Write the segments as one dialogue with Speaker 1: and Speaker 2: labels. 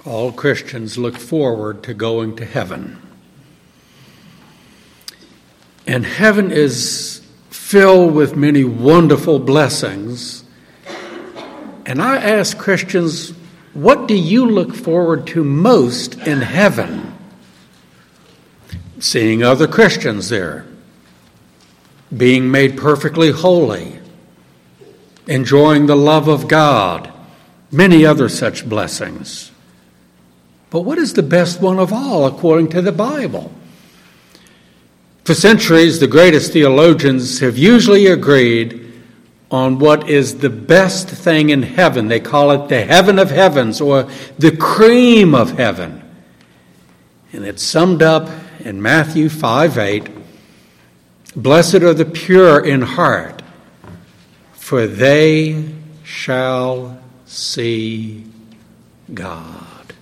Speaker 1: All Christians look forward to going to heaven. And heaven is filled with many wonderful blessings. And I ask Christians, what do you look forward to most in heaven? Seeing other Christians there, being made perfectly holy, enjoying the love of God, many other such blessings. But what is the best one of all according to the Bible? For centuries, the greatest theologians have usually agreed on what is the best thing in heaven. They call it the heaven of heavens, or the cream of heaven. And it's summed up in Matthew 5:8. Blessed are the pure in heart, for they shall see God.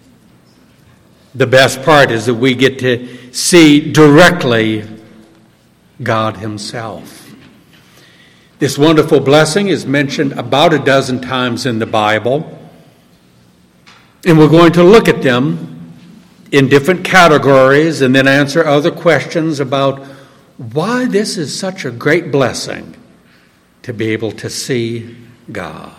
Speaker 1: The best part is that we get to see directly God himself. This wonderful blessing is mentioned about a dozen times in the Bible, and we're going to look at them in different categories and then answer other questions about why this is such a great blessing to be able to see God.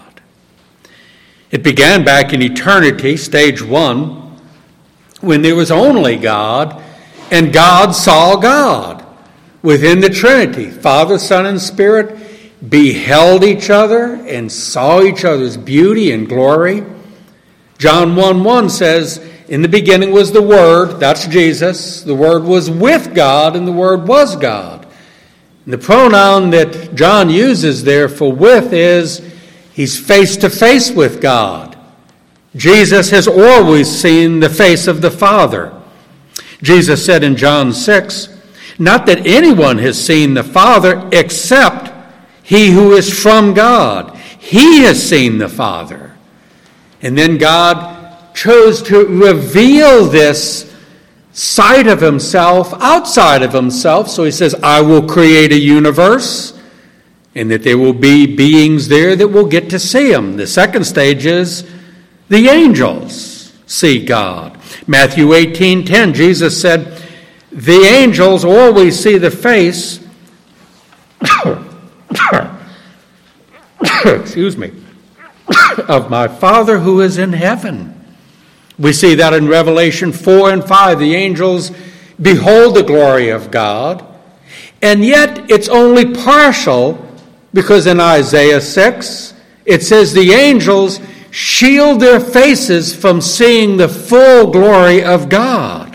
Speaker 1: It began back in eternity, stage one, when there was only God, and God saw God within the Trinity. Father, Son, and Spirit beheld each other and saw each other's beauty and glory. John 1:1 says, in the beginning was the Word, that's Jesus. The Word was with God, and the Word was God. And the pronoun that John uses there for with is he's face to face with God. Jesus has always seen the face of the Father. Jesus said in John 6, not that anyone has seen the Father except he who is from God. He has seen the Father. And then God chose to reveal this side of himself outside of himself. So he says, I will create a universe, and that there will be beings there that will get to see him. The second stage is the angels see God. Matthew 18:10, Jesus said, the angels always see the face of my Father who is in heaven. We see that in Revelation 4 and 5. The angels behold the glory of God, and yet it's only partial, because in Isaiah 6 it says the angels shield their faces from seeing the full glory of God.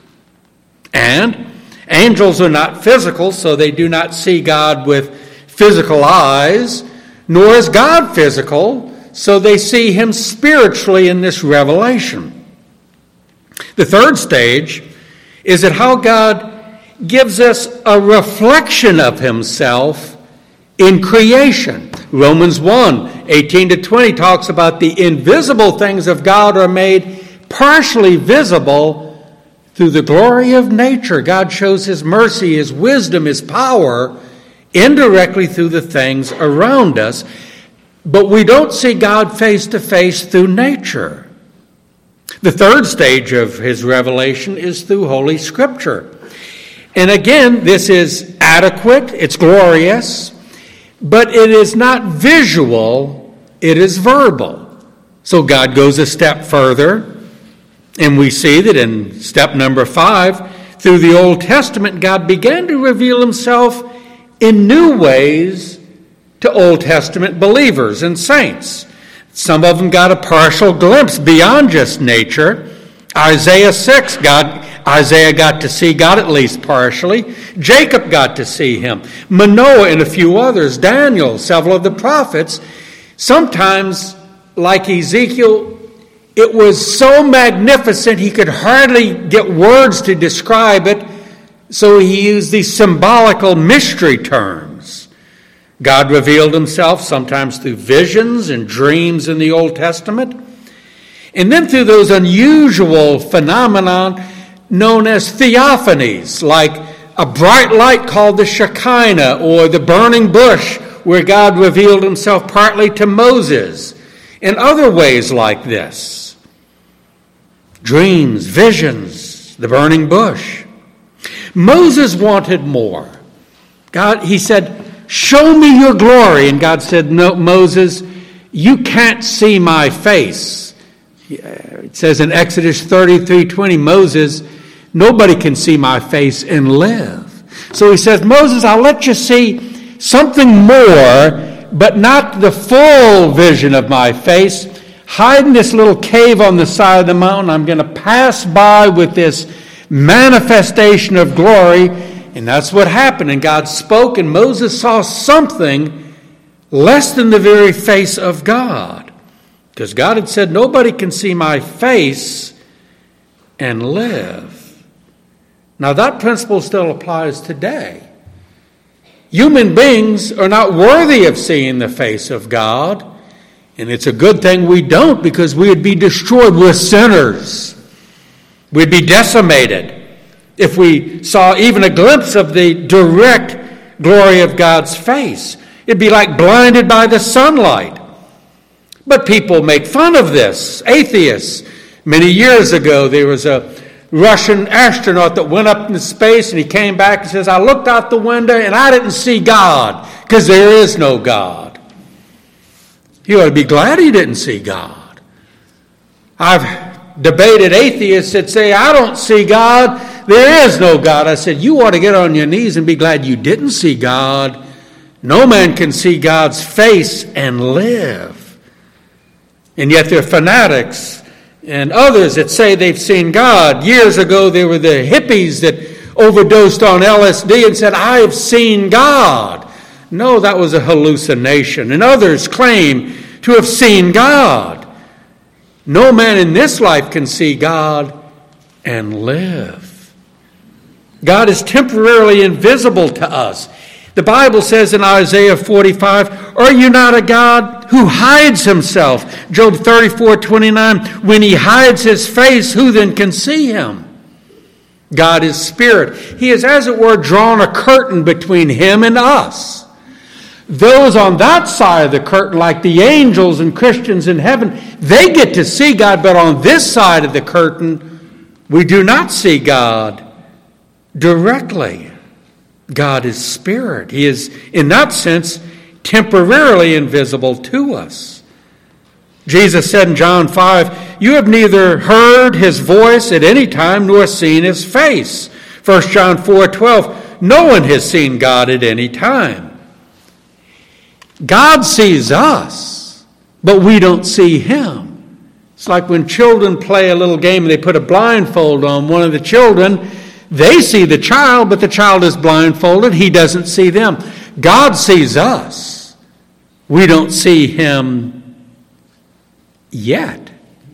Speaker 1: And angels are not physical, so they do not see God with physical eyes, nor is God physical, so they see him spiritually in this revelation. The third stage is that how God gives us a reflection of himself in creation. Romans 1:18-20 talks about the invisible things of God are made partially visible through the glory of nature. God shows his mercy, his wisdom, his power indirectly through the things around us. But we don't see God face to face through nature. The third stage of his revelation is through Holy Scripture. And again, this is adequate, it's glorious, but it is not visual, it is verbal. So God goes a step further, and we see that in step number 5, through the Old Testament, God began to reveal himself in new ways to Old Testament believers and saints. Some of them got a partial glimpse beyond just nature. Isaiah 6, Isaiah got to see God at least partially. Jacob got to see him. Manoah and a few others. Daniel, several of the prophets. Sometimes, like Ezekiel, it was so magnificent he could hardly get words to describe it, so he used these symbolical mystery terms. God revealed himself sometimes through visions and dreams in the Old Testament, and then through those unusual phenomenon known as theophanies, like a bright light called the Shekinah, or the burning bush, where God revealed himself partly to Moses, and other ways like this. dreams, visions, the burning bush. Moses wanted more. He said, show me your glory. And God said, no, Moses, you can't see my face. It says in Exodus 33:20, Moses, nobody can see my face and live. So he says, Moses, I'll let you see something more, but not the full vision of my face. Hide in this little cave on the side of the mountain. I'm going to pass by with this manifestation of glory. And that's what happened. And God spoke, and Moses saw something less than the very face of God. Because God had said, nobody can see my face and live. Now that principle still applies today. Human beings are not worthy of seeing the face of God. And it's a good thing we don't, because we would be destroyed. We're sinners. We'd be decimated if we saw even a glimpse of the direct glory of God's face. It'd be like blinded by the sunlight. But people make fun of this. Atheists. Many years ago, there was a Russian astronaut that went up into space, and he came back and says, I looked out the window and I didn't see God, because there is no God. You ought to be glad he didn't see God. I've debated atheists that say, I don't see God, there is no God. I said, you ought to get on your knees and be glad you didn't see God. No man can see God's face and live. And yet there are fanatics and others that say they've seen God. Years ago, there were the hippies that overdosed on LSD and said, I have seen God. No, that was a hallucination. And others claim to have seen God. No man in this life can see God and live. God is temporarily invisible to us. The Bible says in Isaiah 45, are you not a God who hides himself? Job 34:29, when he hides his face, who then can see him? God is spirit. He has, as it were, drawn a curtain between him and us. Those on that side of the curtain, like the angels and Christians in heaven, they get to see God, but on this side of the curtain, we do not see God directly. God is spirit. He is, in that sense, temporarily invisible to us. Jesus said in John 5, you have neither heard his voice at any time nor seen his face. 1 John 4:12, no one has seen God at any time. God sees us, but we don't see him. It's like when children play a little game and they put a blindfold on one of the children. They see the child, but the child is blindfolded. He doesn't see them. God sees us. We don't see him yet.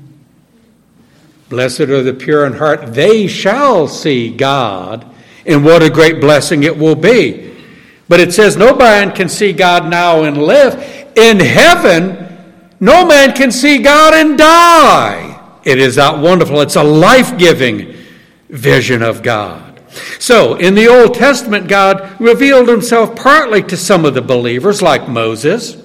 Speaker 1: Blessed are the pure in heart. They shall see God. And what a great blessing it will be. But it says no man can see God now and live. In heaven, no man can see God and die. It is that wonderful. It's a life-giving vision of God. So, in the Old Testament, God revealed himself partly to some of the believers, like Moses.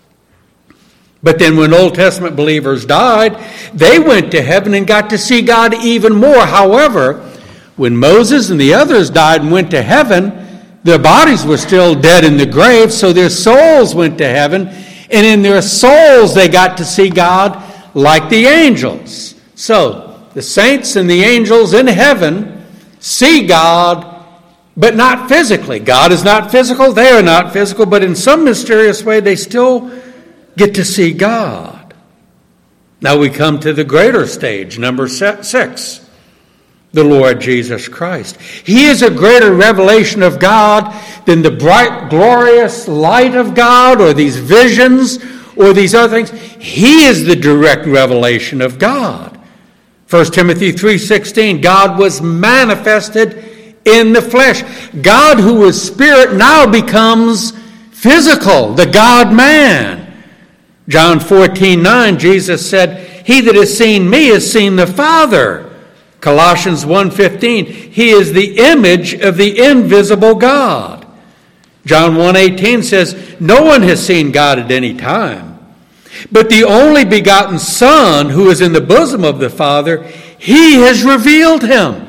Speaker 1: But then when Old Testament believers died, they went to heaven and got to see God even more. However, when Moses and the others died and went to heaven, their bodies were still dead in the grave, so their souls went to heaven, and in their souls they got to see God like the angels. So, the saints and the angels in heaven see God, but not physically. God is not physical, they are not physical, but in some mysterious way they still get to see God. Now we come to the greater stage, number 6, the Lord Jesus Christ. He is a greater revelation of God than the bright, glorious light of God or these visions or these other things. He is the direct revelation of God. 1 Timothy 3:16, God was manifested in the flesh. God, who is spirit, now becomes physical, the God-man. John 14:9, Jesus said, he that has seen me has seen the Father. Colossians 1:15, he is the image of the invisible God. John 1:18 says, no one has seen God at any time. But the only begotten Son, who is in the bosom of the Father, He has revealed him.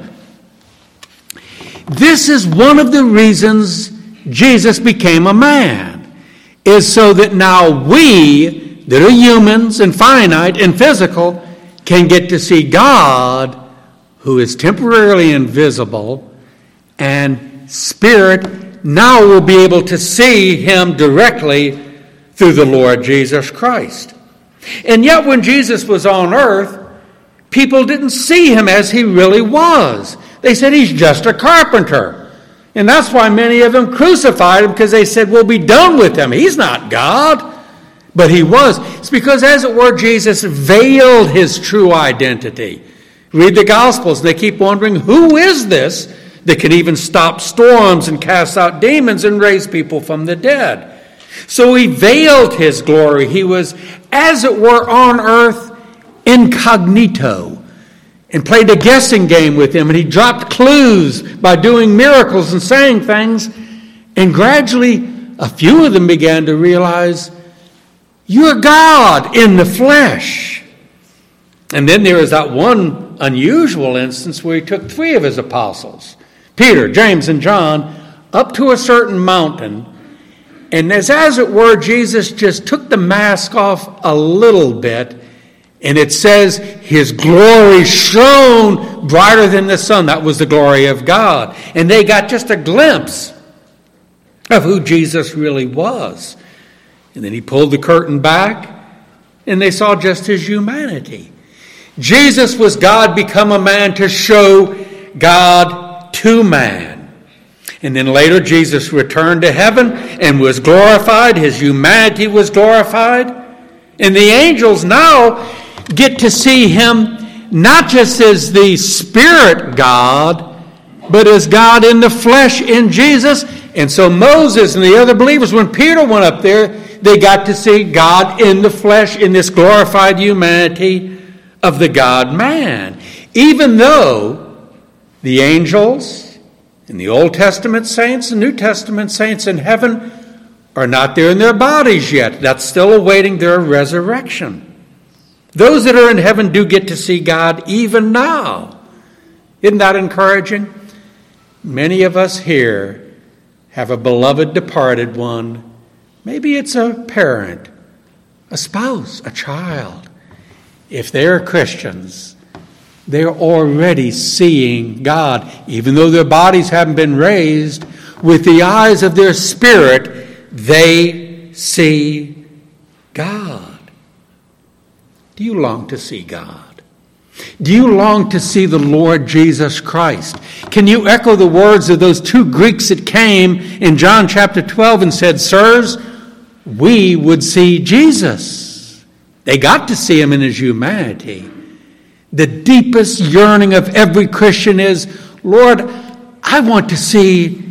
Speaker 1: This is one of the reasons Jesus became a man, is so that now we, that are humans and finite and physical, can get to see God, who is temporarily invisible, and spirit now will be able to see him directly through the Lord Jesus Christ. And yet when Jesus was on earth, people didn't see him as he really was. They said he's just a carpenter. And that's why many of them crucified him, because they said, we'll be done with him. He's not God. But he was. It's because, as it were, Jesus veiled his true identity. Read the Gospels. They keep wondering, who is this that can even stop storms and cast out demons and raise people from the dead? So he veiled his glory. He was, as it were, on earth incognito, and played a guessing game with him. And he dropped clues by doing miracles and saying things. And gradually, a few of them began to realize, you're God in the flesh. And then there is that one unusual instance where he took 3 of his apostles, Peter, James, and John, up to a certain mountain. And as it were, Jesus just took the mask off a little bit. And it says his glory shone brighter than the sun. That was the glory of God. And they got just a glimpse of who Jesus really was. And then he pulled the curtain back, and they saw just his humanity. Jesus was God become a man to show God to man. And then later Jesus returned to heaven and was glorified. His humanity was glorified. And the angels now get to see him not just as the Spirit God, but as God in the flesh in Jesus. And so Moses and the other believers, when Peter went up there, they got to see God in the flesh, in this glorified humanity of the God-man. Even though the angels and the Old Testament saints and New Testament saints in heaven are not there in their bodies yet. That's still awaiting their resurrection. Those that are in heaven do get to see God even now. Isn't that encouraging? Many of us here have a beloved departed one. Maybe it's a parent, a spouse, a child. If they're Christians, they're already seeing God, even though their bodies haven't been raised. With the eyes of their spirit, they see God. Do you long to see God? Do you long to see the Lord Jesus Christ? Can you echo the words of those 2 Greeks that came in John chapter 12 and said, sirs, we would see Jesus. They got to see him in his humanity. The deepest yearning of every Christian is, Lord, I want to see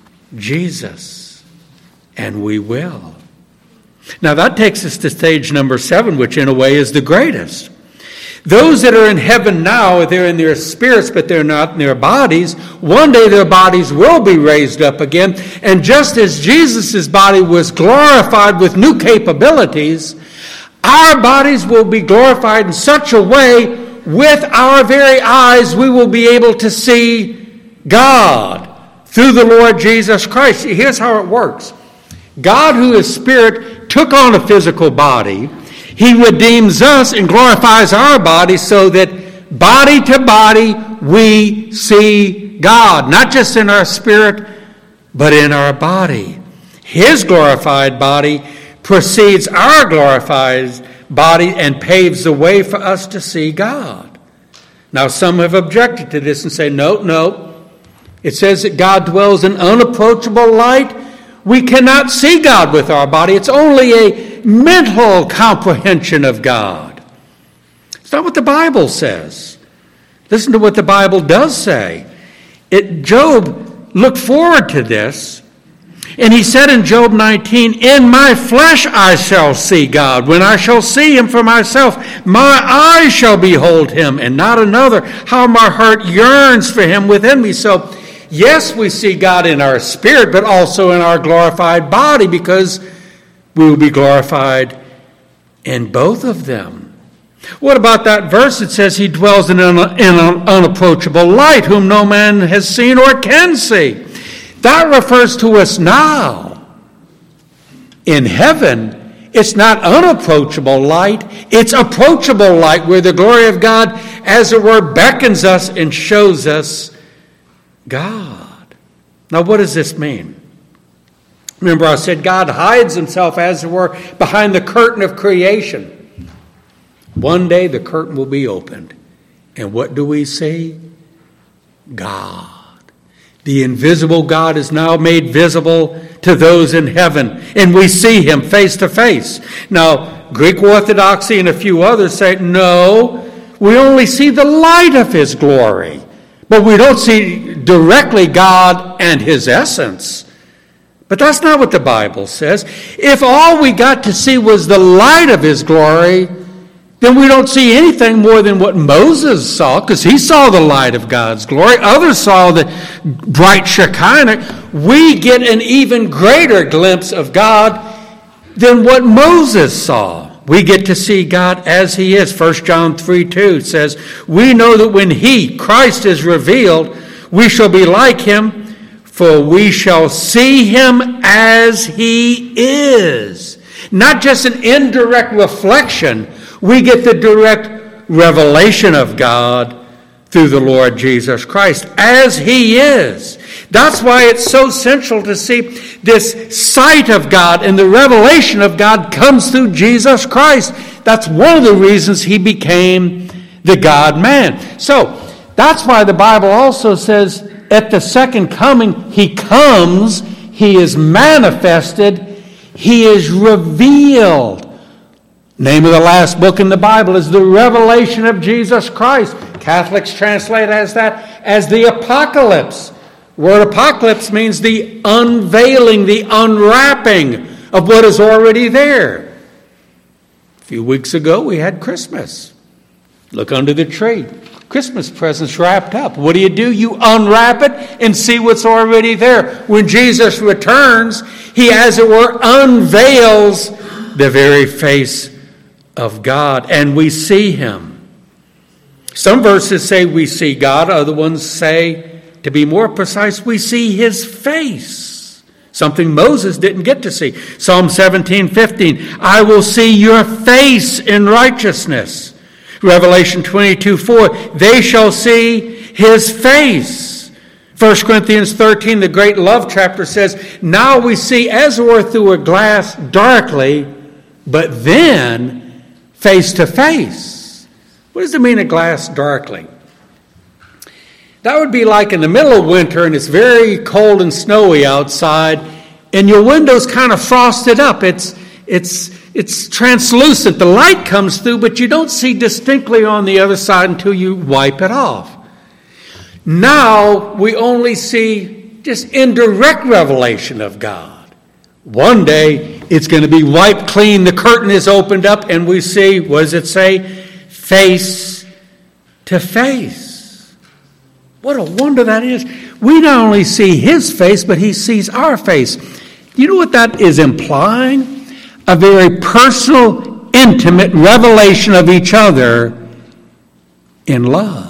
Speaker 1: Jesus. And we will. Now that takes us to stage number 7, which in a way is the greatest. Those that are in heaven now, they're in their spirits, but they're not in their bodies. One day their bodies will be raised up again. And just as Jesus' body was glorified with new capabilities, our bodies will be glorified in such a way, with our very eyes, we will be able to see God through the Lord Jesus Christ. Here's how it works. God, who is spirit, took on a physical body. He redeems us and glorifies our body so that body to body we see God. Not just in our spirit, but in our body. His glorified body precedes our glorified body and paves the way for us to see God. Now some have objected to this and say, no. It says that God dwells in unapproachable light. We cannot see God with our body. It's only a mental comprehension of God. It's not what the Bible says. Listen to what the Bible does say. Job looked forward to this, and he said in Job 19, in my flesh I shall see God. When I shall see him for myself, my eyes shall behold him, and not another. How my heart yearns for him within me. So, yes, we see God in our spirit, but also in our glorified body, because we will be glorified in both of them. What about that verse that says he dwells in an unapproachable light, whom no man has seen or can see? That refers to us now. In heaven, it's not unapproachable light, it's approachable light, where the glory of God, as it were, beckons us and shows us God. Now, what does this mean? Remember, I said God hides himself, as it were, behind the curtain of creation. One day the curtain will be opened. And what do we see? God. The invisible God is now made visible to those in heaven, and we see him face to face. Now, Greek Orthodoxy and a few others say, no, we only see the light of his glory, but we don't see directly God and his essence. But that's not what the Bible says. If all we got to see was the light of his glory, then we don't see anything more than what Moses saw, because he saw the light of God's glory. Others saw the bright Shekinah. We get an even greater glimpse of God than what Moses saw. We get to see God as he is. 1 John 3:2 says, we know that when he, Christ, is revealed, we shall be like him, for we shall see him as he is. Not just an indirect reflection. We get the direct revelation of God through the Lord Jesus Christ as he is. That's why it's so central to see this sight of God, and the revelation of God comes through Jesus Christ. That's one of the reasons he became the God-man. So that's why the Bible also says at the second coming, he comes, he is manifested, he is revealed. Name of the last book in the Bible is the Revelation of Jesus Christ. Catholics translate as that as the Apocalypse. Word apocalypse means the unveiling, the unwrapping of what is already there. A few weeks ago we had Christmas. Look under the tree. Christmas presents wrapped up. What do? You unwrap it and see what's already there. When Jesus returns, he, as it were, unveils the very face of God, and we see him. Some verses say we see God. Other ones say, to be more precise, we see his face. Something Moses didn't get to see. Psalm 17:15, I will see your face in righteousness. Revelation 22:4, they shall see his face. 1 Corinthians 13, the great love chapter, says, now we see as it were through a glass darkly, but then face to face. What does it mean, a glass darkly? That would be like in the middle of winter and it's very cold and snowy outside, and your window's kind of frosted up. It's translucent. The light comes through, but you don't see distinctly on the other side until you wipe it off. Now we only see just indirect revelation of God. One day it's going to be wiped clean. The curtain is opened up and we see, what does it say? Face to face. What a wonder that is. We not only see his face, but he sees our face. You know what that is implying? A very personal, intimate revelation of each other in love.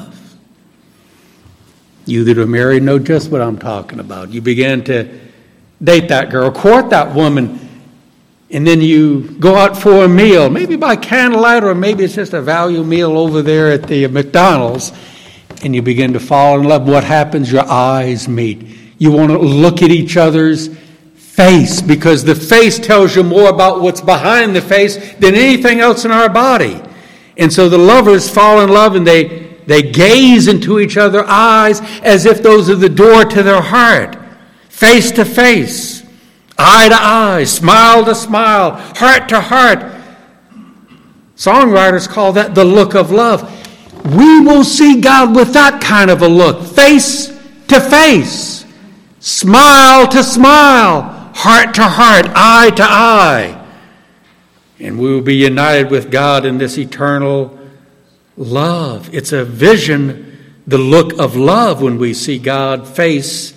Speaker 1: You that are married know just what I'm talking about. You begin to date that girl, court that woman, and then you go out for a meal, maybe by candlelight, or maybe it's just a value meal over there at the McDonald's, and you begin to fall in love. What happens? Your eyes meet. You want to look at each other's face, because the face tells you more about what's behind the face than anything else in our body. And so the lovers fall in love, and they gaze into each other's eyes as if those are the door to their heart. Face to face, eye to eye, smile to smile, heart to heart. Songwriters call that the look of love. We will see God with that kind of a look, face to face, smile to smile, heart to heart, eye to eye. And we will be united with God in this eternal love. It's a vision, the look of love, when we see God face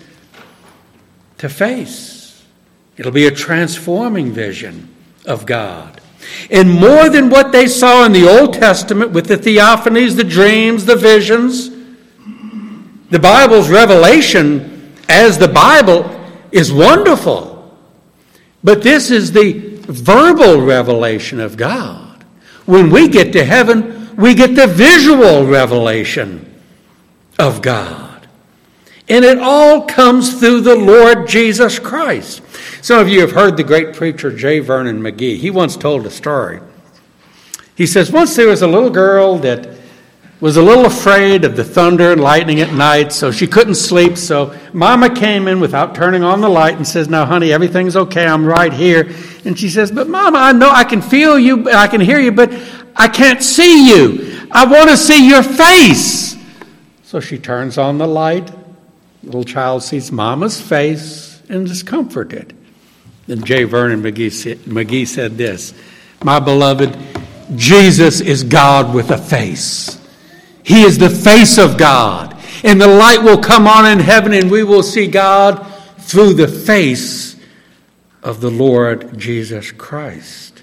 Speaker 1: to face. It'll be a transforming vision of God. And more than what they saw in the Old Testament with the theophanies, the dreams, the visions, the Bible's revelation as the Bible is wonderful. But this is the verbal revelation of God. When we get to heaven, we get the visual revelation of God. And it all comes through the Lord Jesus Christ. Some of you have heard the great preacher J. Vernon McGee. He once told a story. He says, once there was a little girl that was a little afraid of the thunder and lightning at night, so she couldn't sleep. So Mama came in without turning on the light and says, now, honey, everything's okay. I'm right here. And she says, but Mama, I know I can feel you, I can hear you, but I can't see you. I want to see your face. So she turns on the light. The little child sees Mama's face and is comforted. Then J. Vernon McGee said this, my beloved, Jesus is God with a face. He is the face of God. And the light will come on in heaven and we will see God through the face of the Lord Jesus Christ.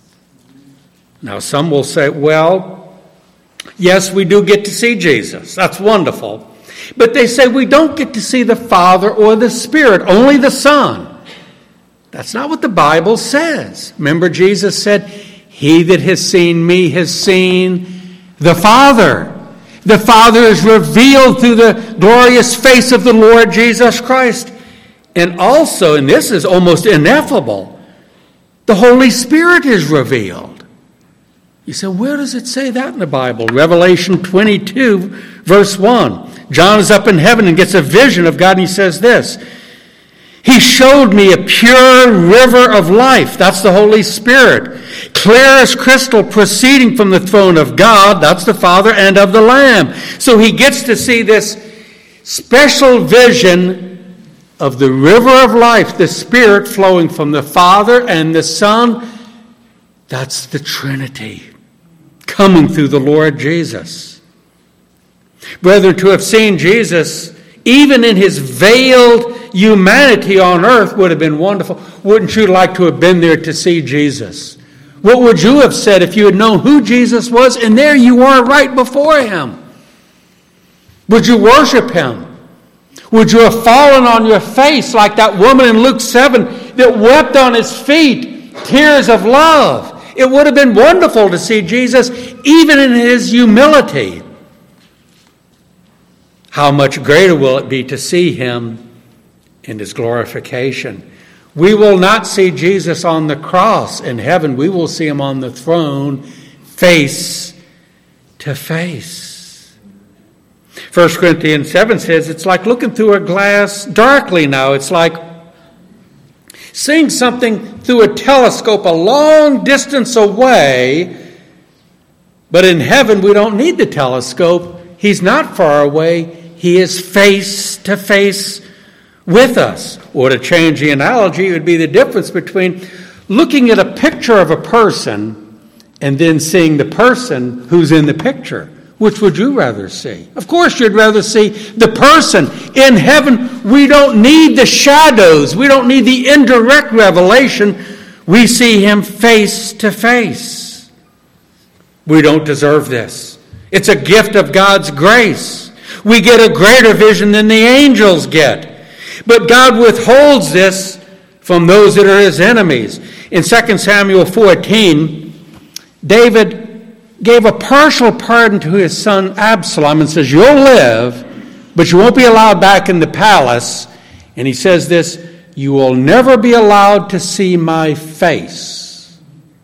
Speaker 1: Now some will say, well, yes, we do get to see Jesus. That's wonderful. But they say we don't get to see the Father or the Spirit, only the Son. That's not what the Bible says. Remember, Jesus said, he that has seen me has seen the Father. The Father is revealed through the glorious face of the Lord Jesus Christ. And also, and this is almost ineffable, the Holy Spirit is revealed. You say, where does it say that in the Bible? Revelation 22, verse 1. John is up in heaven and gets a vision of God, and he says this, he showed me a pure river of life. That's the Holy Spirit. Clear as crystal, proceeding from the throne of God. That's the Father and of the Lamb. So he gets to see this special vision of the river of life, the Spirit flowing from the Father and the Son. That's the Trinity coming through the Lord Jesus. Brethren, to have seen Jesus, even in his veiled humanity on earth, would have been wonderful. Wouldn't you like to have been there to see Jesus? What would you have said if you had known who Jesus was, and there you are right before him? Would you worship him? Would you have fallen on your face like that woman in Luke 7 that wept on his feet, tears of love? It would have been wonderful to see Jesus even in his humility. How much greater will it be to see him in his glorification? We will not see Jesus on the cross in heaven. We will see him on the throne face to face. 1 Corinthians 7 says it's like looking through a glass darkly now. It's like seeing something through a telescope a long distance away. But in heaven, we don't need the telescope. He's not far away. He is face to face with us. Or to change the analogy, it would be the difference between looking at a picture of a person and then seeing the person who's in the picture. Which would you rather see? Of course you'd rather see the person. In heaven, we don't need the shadows. We don't need the indirect revelation. We see him face to face. We don't deserve this. It's a gift of God's grace. We get a greater vision than the angels get. But God withholds this from those that are his enemies. In 2 Samuel 14, David gave a partial pardon to his son Absalom and says, you'll live, but you won't be allowed back in the palace. And he says this, you will never be allowed to see my face.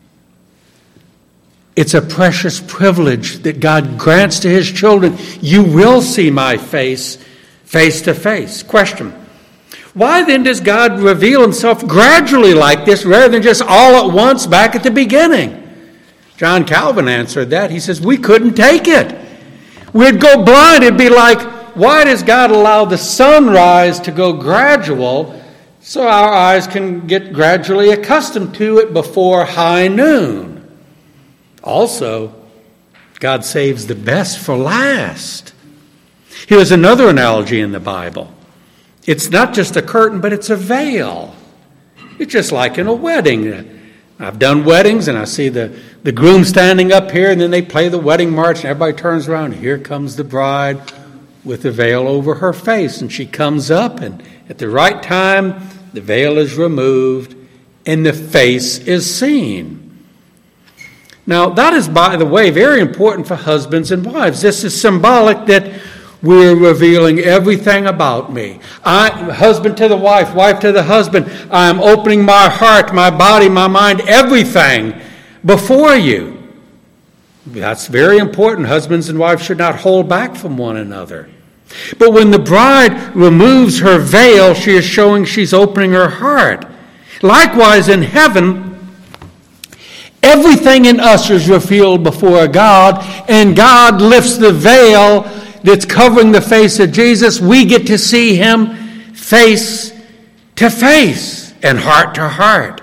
Speaker 1: It's a precious privilege that God grants to his children. You will see my face, face to face. Question. Why then does God reveal himself gradually like this rather than just all at once back at the beginning? John Calvin answered that. He says, we couldn't take it. We'd go blind. It'd be like, why does God allow the sunrise to go gradual so our eyes can get gradually accustomed to it before high noon? Also, God saves the best for last. Here's another analogy in the Bible. It's not just a curtain, but it's a veil. It's just like in a wedding. I've done weddings, and I see the groom standing up here, and then they play the wedding march, and everybody turns around. Here comes the bride with the veil over her face, and she comes up, and at the right time, the veil is removed, and the face is seen. Now, that is, by the way, very important for husbands and wives. This is symbolic that we're revealing everything about me. Husband to the wife, wife to the husband, I am opening my heart, my body, my mind, everything before you. That's very important. Husbands and wives should not hold back from one another. But when the bride removes her veil, she is showing she's opening her heart. Likewise, in heaven, everything in us is revealed before God, and God lifts the veil that's covering the face of Jesus. We get to see him face to face and heart to heart.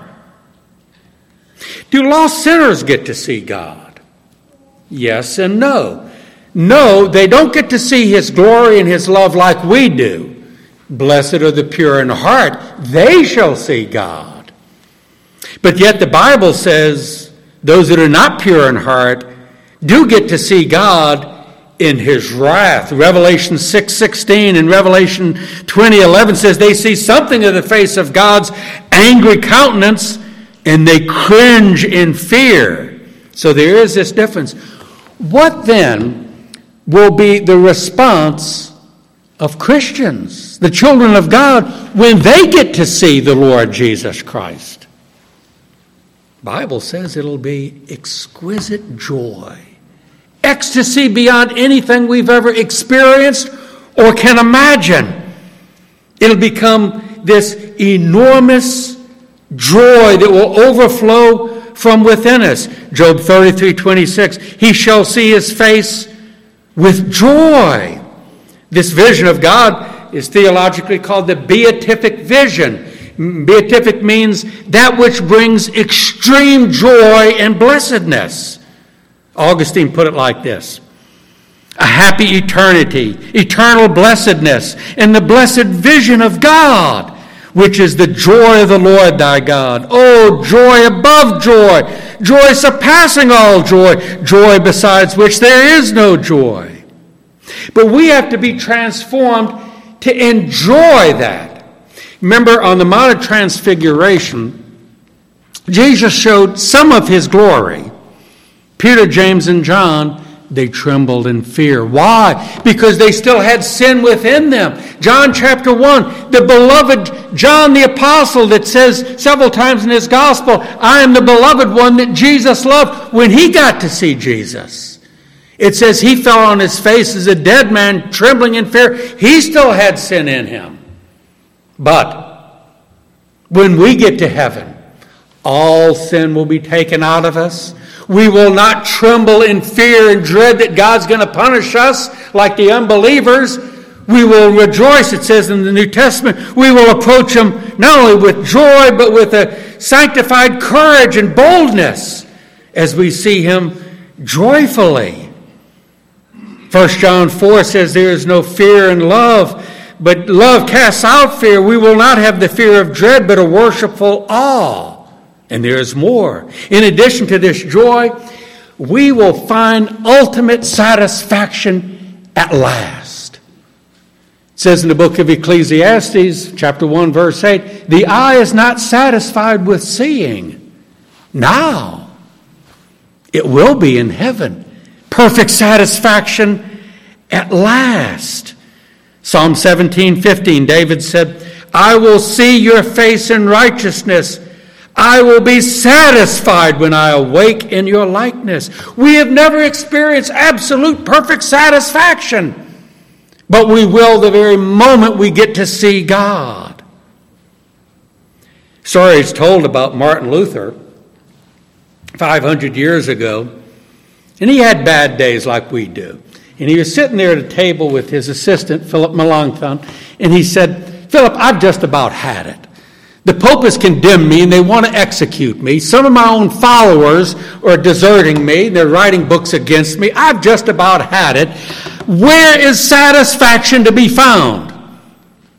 Speaker 1: Do lost sinners get to see God? Yes and no. No, they don't get to see his glory and his love like we do. Blessed are the pure in heart. They shall see God. But yet the Bible says those that are not pure in heart do get to see God in his wrath. Revelation 6:16 and Revelation 20:11 says they see something of the face of God's angry countenance and they cringe in fear. So there is this difference. What then will be the response of Christians, the children of God, when they get to see the Lord Jesus Christ? The Bible says it'll be exquisite joy. Ecstasy beyond anything we've ever experienced or can imagine. It'll become this enormous joy that will overflow from within us. Job 33:26, he shall see his face with joy. This vision of God is theologically called the beatific vision. Beatific means that which brings extreme joy and blessedness. Augustine put it like this: a happy eternity, eternal blessedness, and the blessed vision of God, which is the joy of the Lord thy God. Oh, joy above joy, joy surpassing all joy, joy besides which there is no joy. But we have to be transformed to enjoy that. Remember, on the Mount of Transfiguration, Jesus showed some of his glory. Peter, James, and John, they trembled in fear. Why? Because they still had sin within them. John chapter 1, the beloved John the apostle that says several times in his gospel, I am the beloved one that Jesus loved. When he got to see Jesus, it says he fell on his face as a dead man, trembling in fear. He still had sin in him. But when we get to heaven, all sin will be taken out of us. We will not tremble in fear and dread that God's going to punish us like the unbelievers. We will rejoice, it says in the New Testament. We will approach him not only with joy, but with a sanctified courage and boldness as we see him joyfully. 1 John 4 says there is no fear in love, but love casts out fear. We will not have the fear of dread, but a worshipful awe. And there is more. In addition to this joy, we will find ultimate satisfaction at last. It says in the book of Ecclesiastes, chapter 1, verse 8, the eye is not satisfied with seeing. Now, it will be in heaven. Perfect satisfaction at last. Psalm 17:15, David said, I will see your face in righteousness. I will be satisfied when I awake in your likeness. We have never experienced absolute perfect satisfaction, but we will the very moment we get to see God. Story is told about Martin Luther 500 years ago, and he had bad days like we do. And he was sitting there at a table with his assistant, Philip Melanchthon, and he said, Philip, I've just about had it. The Pope has condemned me and they want to execute me. Some of my own followers are deserting me. They're writing books against me. I've just about had it. Where is satisfaction to be found?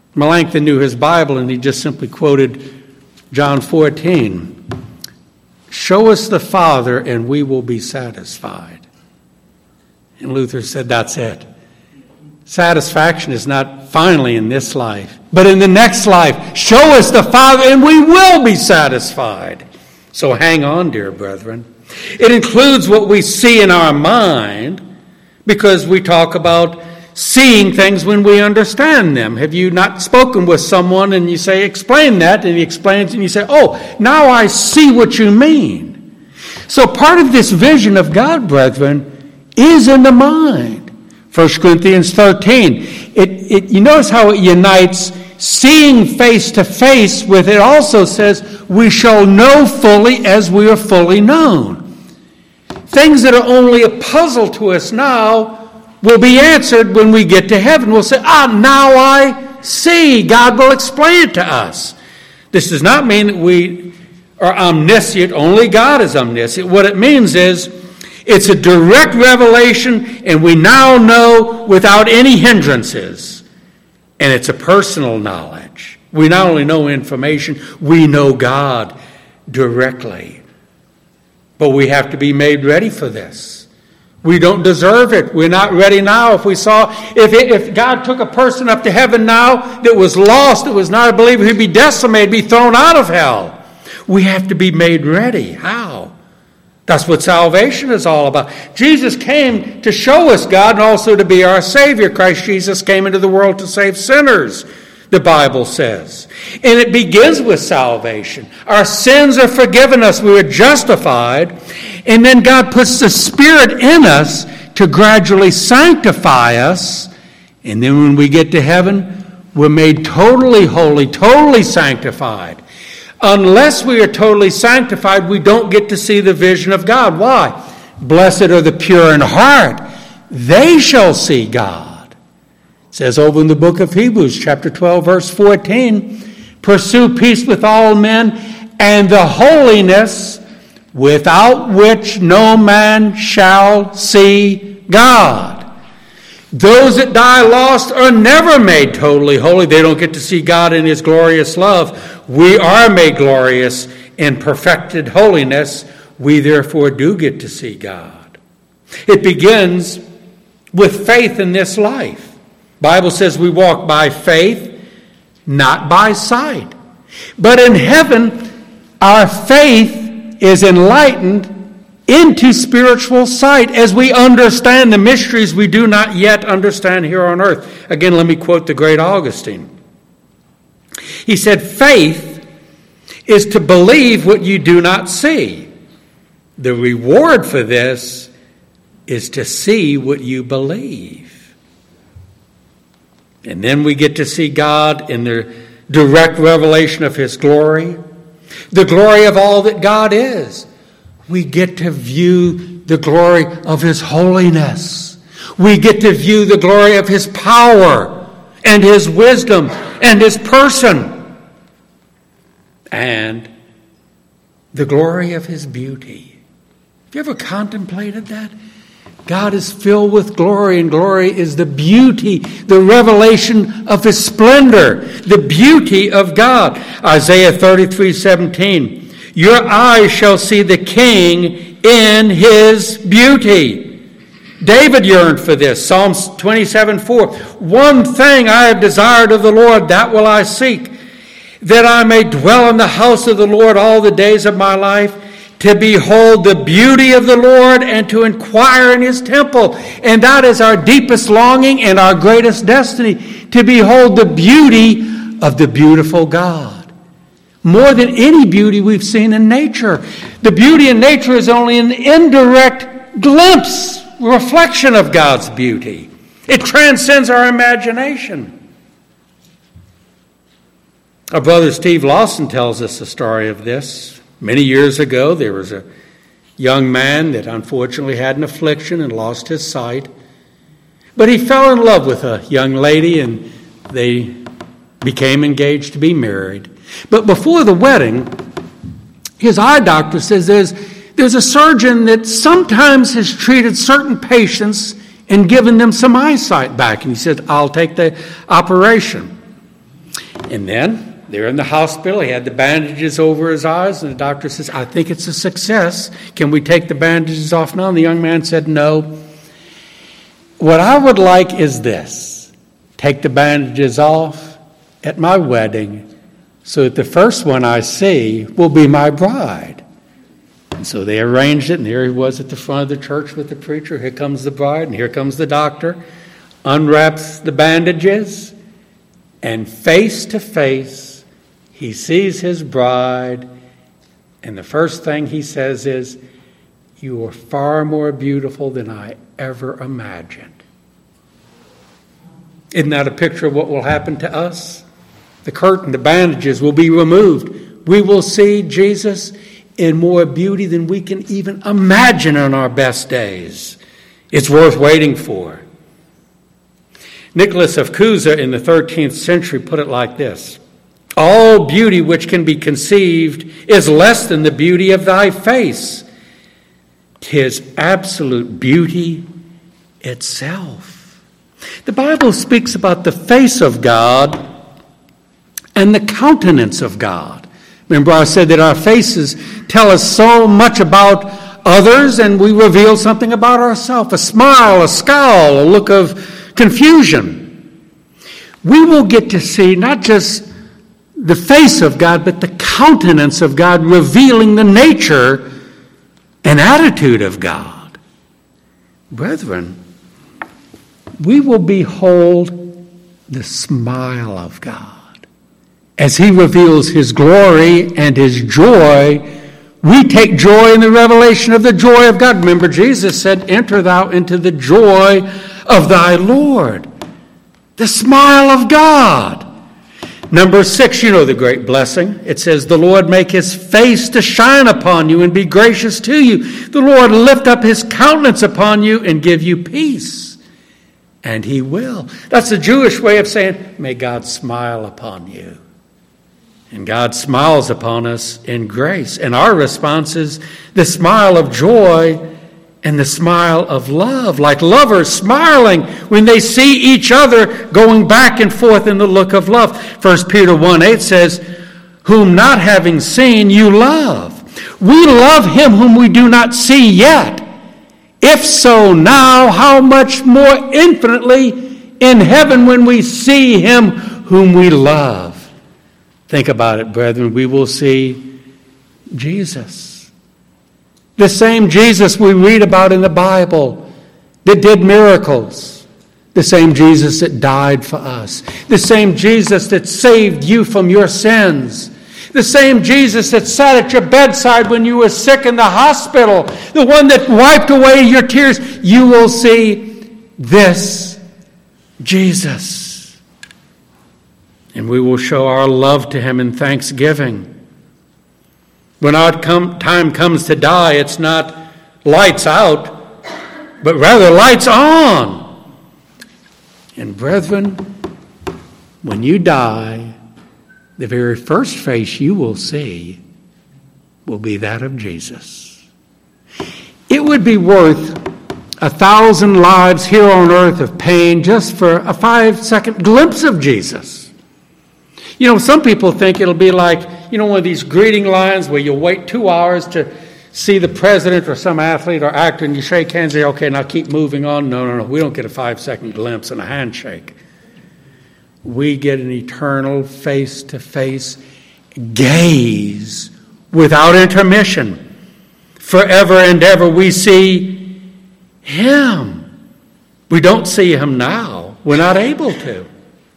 Speaker 1: Melanchthon knew his Bible and he just simply quoted John 14. show us the Father and we will be satisfied. And Luther said, that's it. Satisfaction is not finally in this life, but in the next life. Show us the Father and we will be satisfied. So hang on, dear brethren. It includes what we see in our mind, because we talk about seeing things when we understand them. Have you not spoken with someone and you say, explain that, and he explains and you say, oh, now I see what you mean. So part of this vision of God, brethren, is in the mind. 1 Corinthians 13, you notice how it unites seeing face to face with, it also says, we shall know fully as we are fully known. Things that are only a puzzle to us now will be answered when we get to heaven. We'll say, now I see. God will explain it to us. This does not mean that we are omniscient. Only God is omniscient. What it means is it's a direct revelation, and we now know without any hindrances. And it's a personal knowledge. We not only know information, we know God directly. But we have to be made ready for this. We don't deserve it. We're not ready now. If God took a person up to heaven now that was lost, that was not a believer, he'd be decimated, be thrown out of hell. We have to be made ready. How? That's what salvation is all about. Jesus came to show us God and also to be our Savior. Christ Jesus came into the world to save sinners, the Bible says. And it begins with salvation. Our sins are forgiven us. We are justified. And then God puts the Spirit in us to gradually sanctify us. And then when we get to heaven, we're made totally holy, totally sanctified. Unless we are totally sanctified, we don't get to see the vision of God. Why? Blessed are the pure in heart. They shall see God. It says over in the book of Hebrews, chapter 12, verse 14, pursue peace with all men and the holiness without which no man shall see God. Those that die lost are never made totally holy. They don't get to see God in his glorious love. We are made glorious in perfected holiness. We therefore do get to see God. It begins with faith in this life. The Bible says we walk by faith, not by sight. But in heaven, our faith is enlightened into spiritual sight as we understand the mysteries we do not yet understand here on earth. Again, let me quote the great Augustine. He said, faith is to believe what you do not see. The reward for this is to see what you believe. And then we get to see God in the direct revelation of his glory, the glory of all that God is. We get to view the glory of his holiness. We get to view the glory of his power and his wisdom and his person. And the glory of his beauty. Have you ever contemplated that? God is filled with glory, and glory is the beauty, the revelation of his splendor, the beauty of God. Isaiah 33:17. Your eyes shall see the King in his beauty. David yearned for this. Psalms 27:4. One thing I have desired of the Lord, that will I seek, that I may dwell in the house of the Lord all the days of my life, to behold the beauty of the Lord and to inquire in his temple. And that is our deepest longing and our greatest destiny, to behold the beauty of the beautiful God. More than any beauty we've seen in nature. The beauty in nature is only an indirect glimpse, reflection of God's beauty. It transcends our imagination. Our brother Steve Lawson tells us the story of this. Many years ago, there was a young man that unfortunately had an affliction and lost his sight. But he fell in love with a young lady, and they became engaged to be married. But before the wedding, his eye doctor says there's a surgeon that sometimes has treated certain patients and given them some eyesight back. And he said, I'll take the operation. And then They're in the hospital. He had the bandages over his eyes, and the doctor says, I think it's a success. Can we take the bandages off now? And the young man said, no. What I would like is this. Take the bandages off at my wedding so that the first one I see will be my bride. And so they arranged it, and there he was at the front of the church with the preacher. Here comes the bride, and here comes the doctor. Unwraps the bandages, and face to face, he sees his bride, and the first thing he says is, you are far more beautiful than I ever imagined. Isn't that a picture of what will happen to us? The curtain, the bandages will be removed. We will see Jesus in more beauty than we can even imagine on our best days. It's worth waiting for. Nicholas of Cusa in the 13th century put it like this. All beauty which can be conceived is less than the beauty of thy face. 'Tis absolute beauty itself. The Bible speaks about the face of God and the countenance of God. Remember, I said that our faces tell us so much about others, and we reveal something about ourselves. A smile, a scowl, a look of confusion. We will get to see not just the face of God, but the countenance of God, revealing the nature and attitude of God. Brethren, we will behold the smile of God. As he reveals his glory and his joy, we take joy in the revelation of the joy of God. Remember, Jesus said, enter thou into the joy of thy Lord. The smile of God. Number 6, you know the great blessing. It says, the Lord make his face to shine upon you and be gracious to you. The Lord lift up his countenance upon you and give you peace. And he will. That's the Jewish way of saying, may God smile upon you. And God smiles upon us in grace. And our response is the smile of joy and the smile of love, like lovers smiling when they see each other going back and forth in the look of love. 1 Peter 1:8 says, whom not having seen you love. We love him whom we do not see yet. If so now, how much more infinitely in heaven when we see him whom we love. Think about it, brethren. We will see Jesus. The same Jesus we read about in the Bible that did miracles. The same Jesus that died for us. The same Jesus that saved you from your sins. The same Jesus that sat at your bedside when you were sick in the hospital. The one that wiped away your tears. You will see this Jesus. And we will show our love to him in thanksgiving. When our time comes to die, it's not lights out, but rather lights on. And brethren, when you die, the very first face you will see will be that of Jesus. It would be worth 1,000 lives here on earth of pain just for a 5-second glimpse of Jesus. You know, some people think it'll be like, one of these greeting lines where you wait 2 hours to see the president or some athlete or actor, and you shake hands and say, okay, now keep moving on. No. We don't get a 5-second glimpse and a handshake. We get an eternal face-to-face gaze without intermission. Forever and ever we see him. We don't see him now. We're not able to.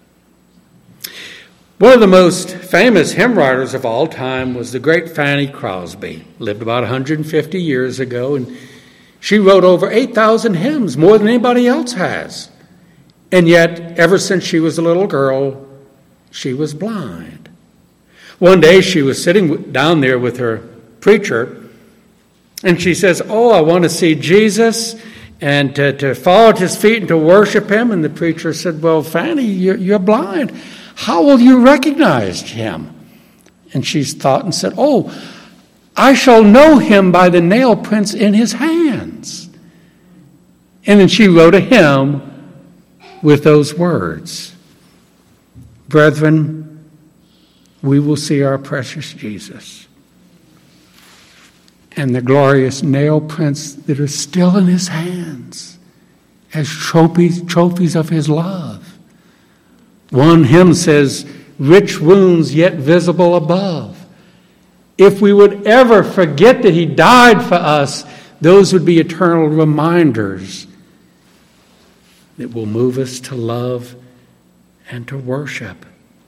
Speaker 1: One of the most famous hymn writers of all time was the great Fanny Crosby. Lived about 150 years ago, and she wrote over 8,000 hymns, more than anybody else has. And yet, ever since she was a little girl, she was blind. One day she was sitting down there with her preacher, and she says, I want to see Jesus and to fall at his feet and to worship him. And the preacher said, well, Fanny, you're blind. How will you recognize him? And she thought and said, I shall know him by the nail prints in his hands. And then she wrote a hymn with those words. Brethren, we will see our precious Jesus and the glorious nail prints that are still in his hands as trophies of his love. One hymn says, "Rich wounds yet visible above." If we would ever forget that he died for us, those would be eternal reminders that will move us to love and to worship.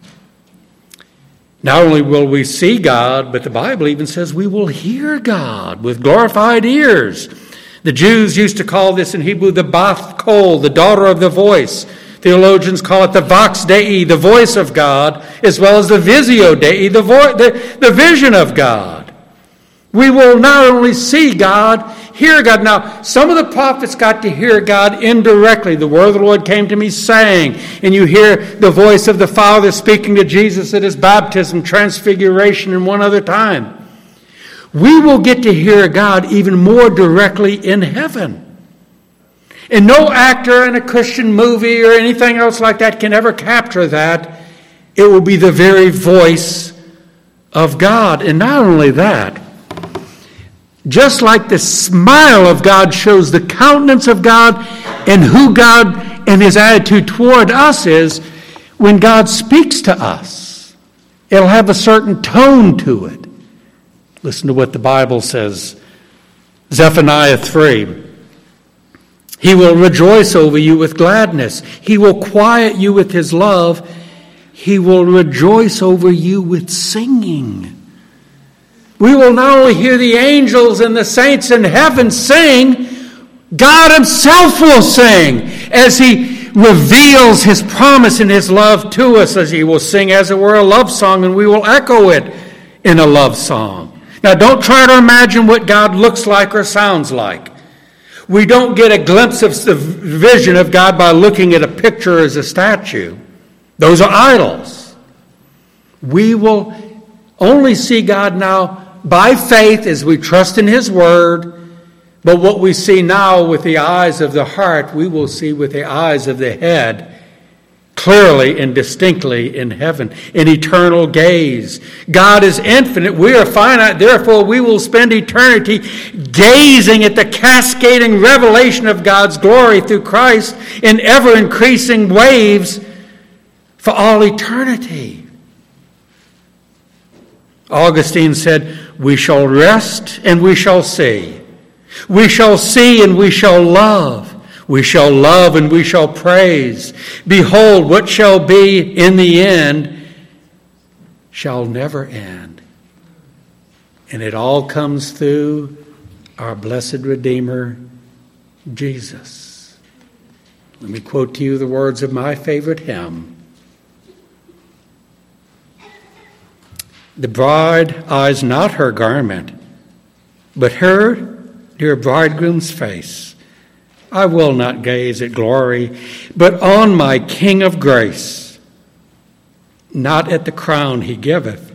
Speaker 1: Not only will we see God, but the Bible even says we will hear God with glorified ears. The Jews used to call this in Hebrew the Bath Kol, the daughter of the voice. Theologians call it the Vox Dei, the voice of God, as well as the Visio Dei, the vision of God. We will not only see God, hear God. Now, some of the prophets got to hear God indirectly. The word of the Lord came to me saying, and you hear the voice of the Father speaking to Jesus at his baptism, transfiguration, and one other time. We will get to hear God even more directly in heaven. And no actor in a Christian movie or anything else like that can ever capture that. It will be the very voice of God. And not only that, just like the smile of God shows the countenance of God and who God and his attitude toward us is, when God speaks to us, it'll have a certain tone to it. Listen to what the Bible says. Zephaniah 3. He will rejoice over you with gladness. He will quiet you with his love. He will rejoice over you with singing. We will not only hear the angels and the saints in heaven sing, God himself will sing as he reveals his promise and his love to us, as he will sing as it were a love song, and we will echo it in a love song. Now, don't try to imagine what God looks like or sounds like. We don't get a glimpse of the vision of God by looking at a picture as a statue. Those are idols. We will only see God now by faith as we trust in his word. But what we see now with the eyes of the heart, we will see with the eyes of the head, clearly and distinctly in heaven, an eternal gaze. God is infinite. We are finite. Therefore, we will spend eternity gazing at the cascading revelation of God's glory through Christ in ever-increasing waves for all eternity. Augustine said, "We shall rest and we shall see. We shall see and we shall love. We shall love and we shall praise. Behold, what shall be in the end shall never end." And it all comes through our blessed Redeemer, Jesus. Let me quote to you the words of my favorite hymn. The bride eyes not her garment, but her dear bridegroom's face. I will not gaze at glory, but on my King of grace, not at the crown he giveth,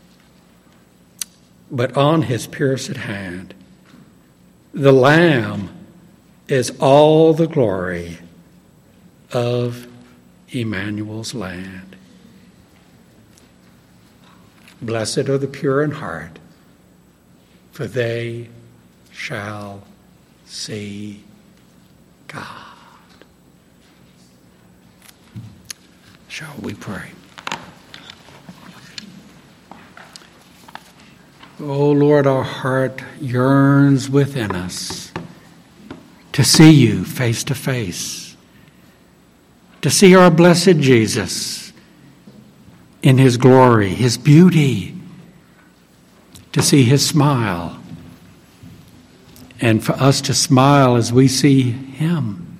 Speaker 1: but on his pierced hand. The Lamb is all the glory of Emmanuel's land. Blessed are the pure in heart, for they shall see God. Shall we pray? Oh Lord, our heart yearns within us to see you face to face, to see our blessed Jesus in his glory, his beauty, to see his smile, and for us to smile as we see him.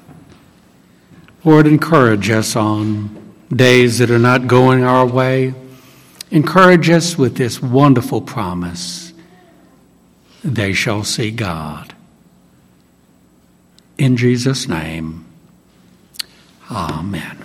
Speaker 1: Lord, encourage us on days that are not going our way. Encourage us with this wonderful promise: they shall see God. In Jesus' name, amen.